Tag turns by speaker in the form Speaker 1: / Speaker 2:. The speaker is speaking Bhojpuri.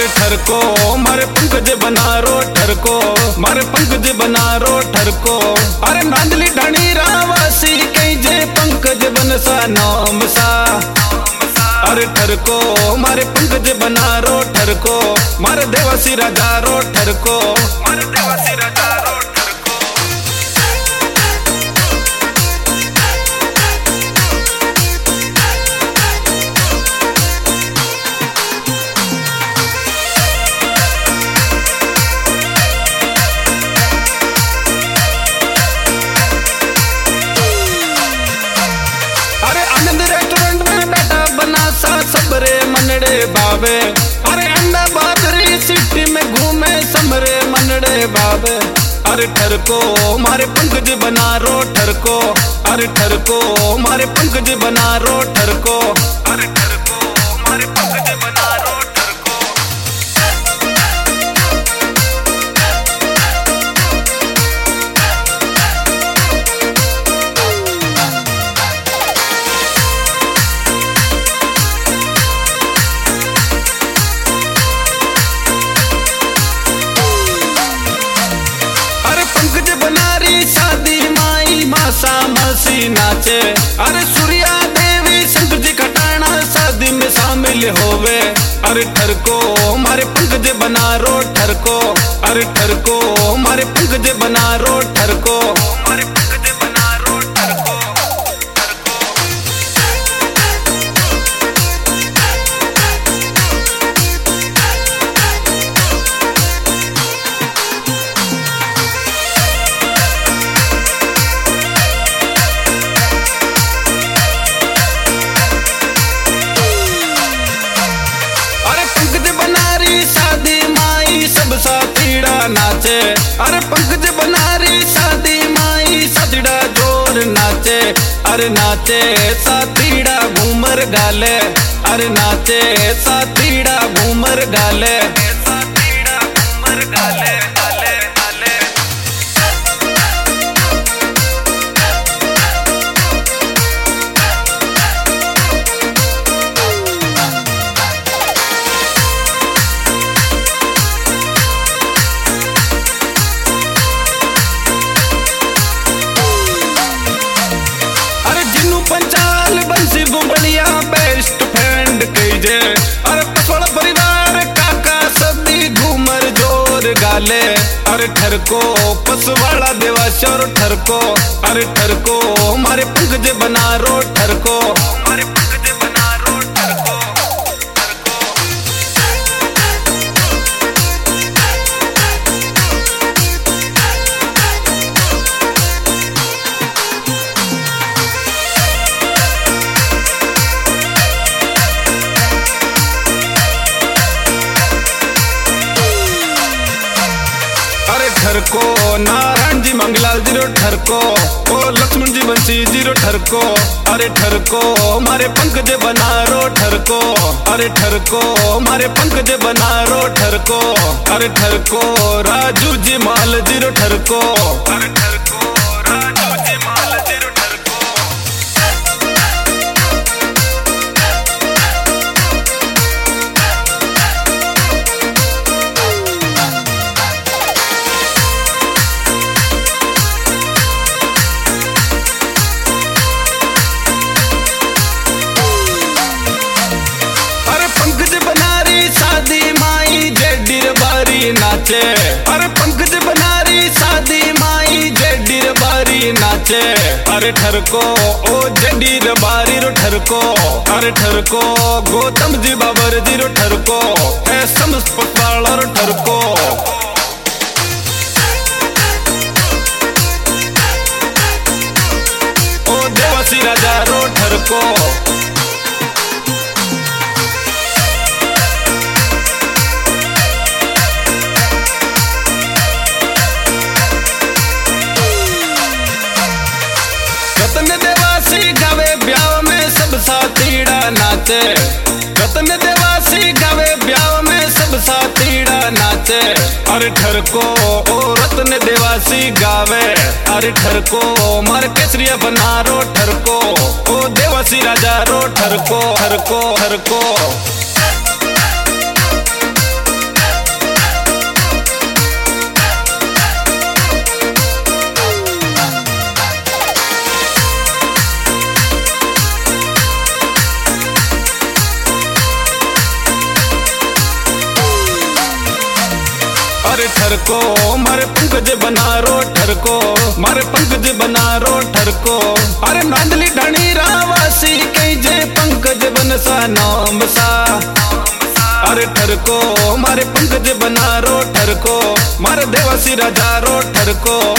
Speaker 1: ठरको मारे पंकज बनारो ठरको मारे पंकज बनारो ठरको। अरे नांदली ढणी रावासी कई जे पंकज बनसा नाम सा। अरे ठरको मारे पंकज बनारो ठरको मारे देवासी राजारो ठरको मारे देवासी राजारो। सबरे मनड़े बाबे अरे अंडा बादरी सिटी में घूमे समरे मनड़े बाबे। अरे ठरको मारे पंकज बनारो ठरको अरे ठरको मारे पंकज बनारो ठरको अरे ठरको मारे पंकज बनारो ठरको। मसी नाचे अरे सूर्या देवी शंकर जी खटाना शादी में शामिल होवे। अरे ठरको मारे पंकज बनारो ठरको अरे ठरको मारे पंकज बनारो ठरको मारे पंकज बनारो ठरको। नाचे अरे पंकज बनारी शादी माई साथीड़ा जोर नाचे अरे नाचे साथीड़ा घूमर गाले अरे नाचे साथीड़ा घूमर गाले साथीड़ा घूमर गाले गाले गाले। पंचाल बंसी बुबड़िया बेस्ट फ्रेंड कीजे अरे पसवाड़ा परिवार काका सभी घूमर जोर गाले। अरे ठरको पसवाड़ा देवाशोर ठरको अरे ठरको मारे पंकज बनारो ठरको मारे पंकज बनारो ठरको। ठरको नारायण जी मंगलाल जीरो ठरको ओ लक्ष्मण जी बंसी जीरो ठरको अरे ठरको मारे पंकज बनारो ठरको अरे ठरको मारे पंकज बनारो ठरको अरे ठरको राजू जी माल जीरो ठरको अरे ठरको राजू जी माल जीरो ठरको। नाचे अरे पंकज बनारी शादी माई जेडीर बारी नाचे अरे ठरको ओ जेडीर बारी रो ठरको अरे ठरको गौतम जी बाबर जी रो ठरको है समस्पताल रो ठरको। ओ देवासी राजा रो ठरको साथीड़ा नाचे रतन देवासी गावे ब्याह में सब साथीड़ा नाचे। अरे ठरको ओ रतन देवासी गावे अरे ठरको मार केसरिया बनारो ठरको ओ देवासी राजा रो ठरको ठरको ठरको। ठरको मारे पंकज बनारो ठरको मारे पंकज बनारो ठरको। अरे नांदली ढणी रावासी कई जे पंकज बनसा नाम सा। अरे ठरको मारे पंकज बनारो ठरको मारे देवासी राजारो ठरको।